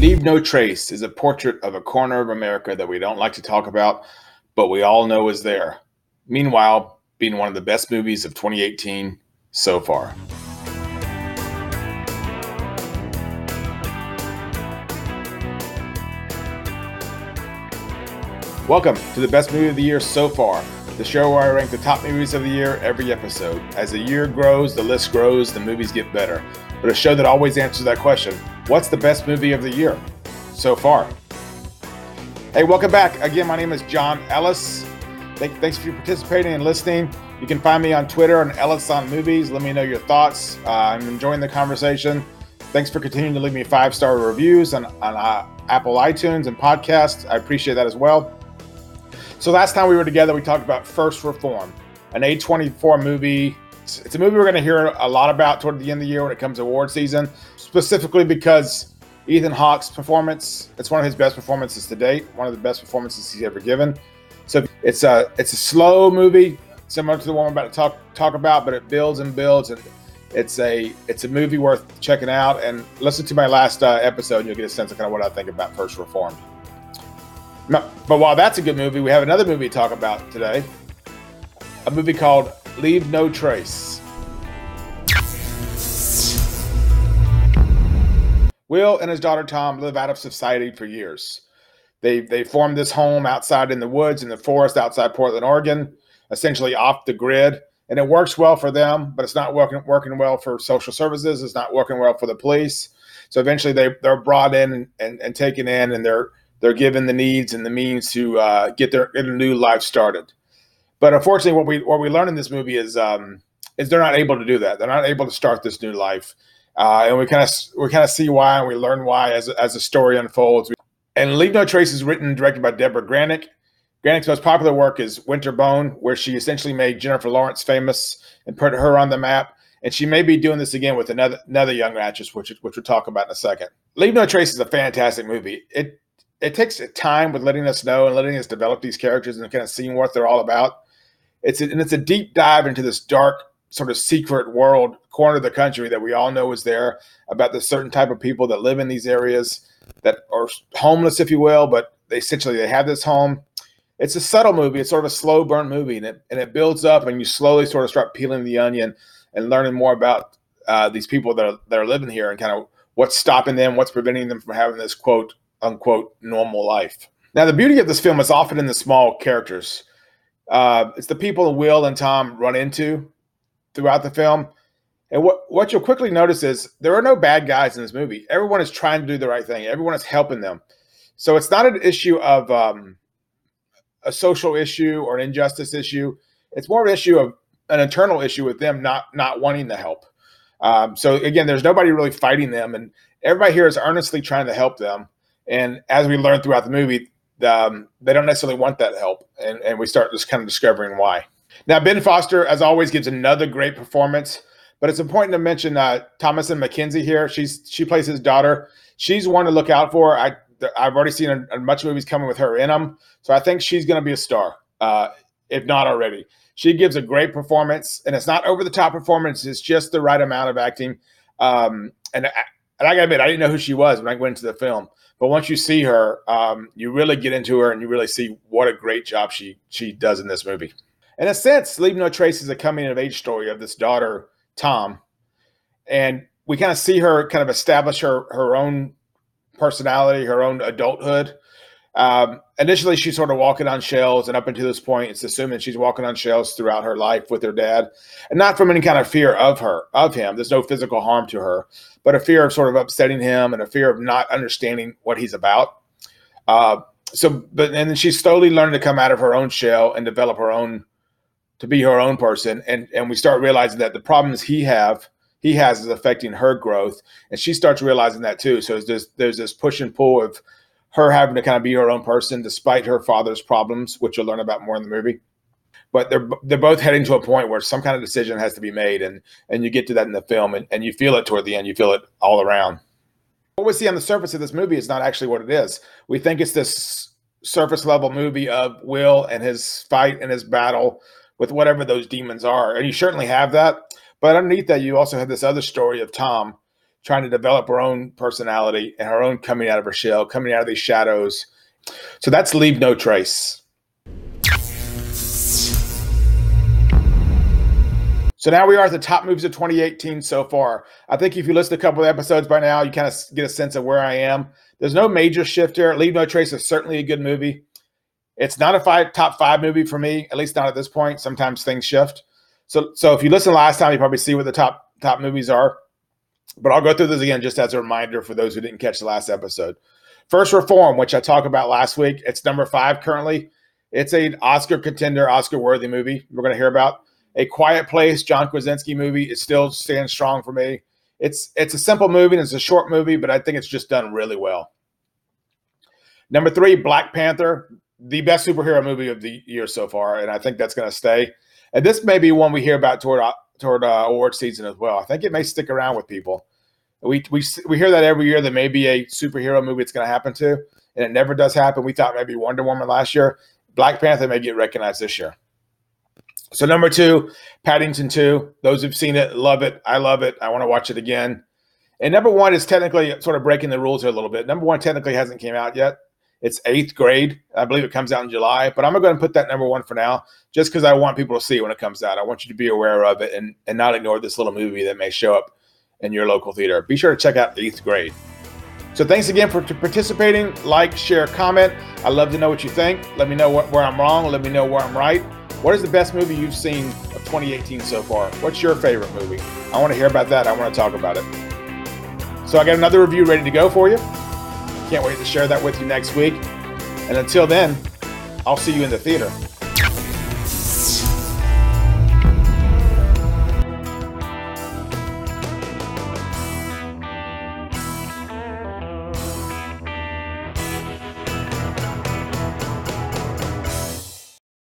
Leave No Trace is a portrait of a corner of America that we don't like to talk about, but we all know is there. Meanwhile, being one of the best movies of 2018 so far. Welcome to the best movie of the year so far, the show where I rank the top movies of the year every episode. As the year grows, the list grows, the movies get better. But a show that always answers that question: what's the best movie of the year so far? Hey, welcome back. Again, my name is John Ellis. Thanks for participating and listening. You can find me on Twitter on Ellis on Movies. Let me know your thoughts. I'm enjoying the conversation. Thanks for continuing to leave me 5-star reviews on Apple iTunes and podcasts. I appreciate that as well. So last time we were together, we talked about First Reform, an A24 movie. It's a movie we're going to hear a lot about toward the end of the year when it comes to award season, specifically because Ethan Hawke's performance, it's one of his best performances to date, one of the best performances he's ever given. So it's a slow movie, similar to the one we're about to talk about, but it builds and builds, and it's a movie worth checking out. And listen to my last episode, and you'll get a sense of kind of what I think about First Reformed. But while that's a good movie, we have another movie to talk about today, a movie called Leave No Trace. Will and his daughter Tom live out of society for years. They formed this home outside in the woods, in the forest outside Portland, Oregon, essentially off the grid. And it works well for them, but it's not working well for social services. It's not working well for the police. So eventually they're brought in and taken in, and they're given the needs and the means to get a new life started. But unfortunately, what we learn in this movie is they're not able to do that. They're not able to start this new life, and we kind of see why, and we learn why as the story unfolds. And Leave No Trace is written and directed by Deborah Granick. Granick's most popular work is Winterbone, where she essentially made Jennifer Lawrence famous and put her on the map. And she may be doing this again with another young actress, which we'll talk about in a second. Leave No Trace is a fantastic movie. It takes time with letting us know and letting us develop these characters and kind of seeing what they're all about. It's a deep dive into this dark, sort of secret world, corner of the country that we all know is there, about the certain type of people that live in these areas that are homeless, if you will, but they have this home. It's a subtle movie. It's sort of a slow burn movie, and it builds up, and you slowly sort of start peeling the onion and learning more about these people that are living here and kind of what's stopping them, what's preventing them from having this quote unquote normal life. Now, the beauty of this film is often in the small characters. It's the people Will and Tom run into throughout the film. And what you'll quickly notice is there are no bad guys in this movie. Everyone is trying to do the right thing. Everyone is helping them. So it's not an issue of a social issue or an injustice issue. It's more an issue of an internal issue with them not wanting the help. So again, there's nobody really fighting them, and everybody here is earnestly trying to help them. And as we learn throughout the movie, they don't necessarily want that help, and we start just kind of discovering why. Now, Ben Foster, as always, gives another great performance, but it's important to mention Thomasin McKenzie here. She plays his daughter. She's one to look out for. I've already seen a bunch of movies coming with her in them, so I think she's going to be a star, if not already. She gives a great performance, and it's not over-the-top performance. It's just the right amount of acting. And I got to admit, I didn't know who she was when I went into the film. But once you see her, you really get into her, and you really see what a great job she does in this movie. In a sense, Leave No Trace is a coming-of-age story of this daughter, Tom. And we kind of see her kind of establish her own personality, her own adulthood. Initially, she's sort of walking on shells, and up until this point, it's assumed that she's walking on shells throughout her life with her dad, and not from any kind of fear of him. There's no physical harm to her, but a fear of sort of upsetting him and a fear of not understanding what he's about. And then she's slowly learning to come out of her own shell and develop to be her own person. And we start realizing that the problems he has is affecting her growth, and she starts realizing that too. So there's this push and pull of her having to kind of be her own person despite her father's problems, which you'll learn about more in the movie. But they're both heading to a point where some kind of decision has to be made, and you get to that in the film, and you feel it toward the end. You feel it all around. What we see on the surface of this movie is not actually what it is. We think it's this surface level movie of Will and his fight and his battle with whatever those demons are, and you certainly have that. But underneath that, you also have this other story of Tom, trying to develop her own personality and her own coming out of her shell, coming out of these shadows. So that's Leave No Trace. So now we are at the top movies of 2018 so far. I think if you listen to a couple of episodes by now, you kind of get a sense of where I am. There's no major shift here. Leave No Trace is certainly a good movie. It's not a top five movie for me, at least not at this point. Sometimes things shift. So if you listened last time, you probably see what the top movies are. But I'll go through this again just as a reminder for those who didn't catch the last episode. First Reform, which I talked about last week. It's number 5 currently. It's an Oscar contender, Oscar-worthy movie we're going to hear about. A Quiet Place, John Krasinski movie. It still stands strong for me. It's a simple movie and it's a short movie, but I think it's just done really well. Number 3, Black Panther, the best superhero movie of the year so far, and I think that's going to stay. And this may be one we hear about toward award season as well. I think it may stick around with people. We hear that every year. There may be a superhero movie it's going to happen to, and it never does happen. We thought maybe Wonder Woman last year. Black Panther may get recognized this year. So number 2, Paddington 2. Those who've seen it, love it. I love it. I want to watch it again. And number 1 is technically sort of breaking the rules here a little bit. Number 1 technically hasn't came out yet. It's 8th grade. I believe it comes out in July. But I'm going to go ahead and put that number 1 for now, just because I want people to see it when it comes out. I want you to be aware of it and not ignore this little movie that may show up in your local theater. Be sure to check out 8th grade. So thanks again for participating. Like, share, comment. I'd love to know what you think. Let me know where I'm wrong. Let me know where I'm right. What is the best movie you've seen of 2018 so far? What's your favorite movie? I want to hear about that. I want to talk about it. So I got another review ready to go for you. Can't wait to share that with you next week. And until then, I'll see you in the theater.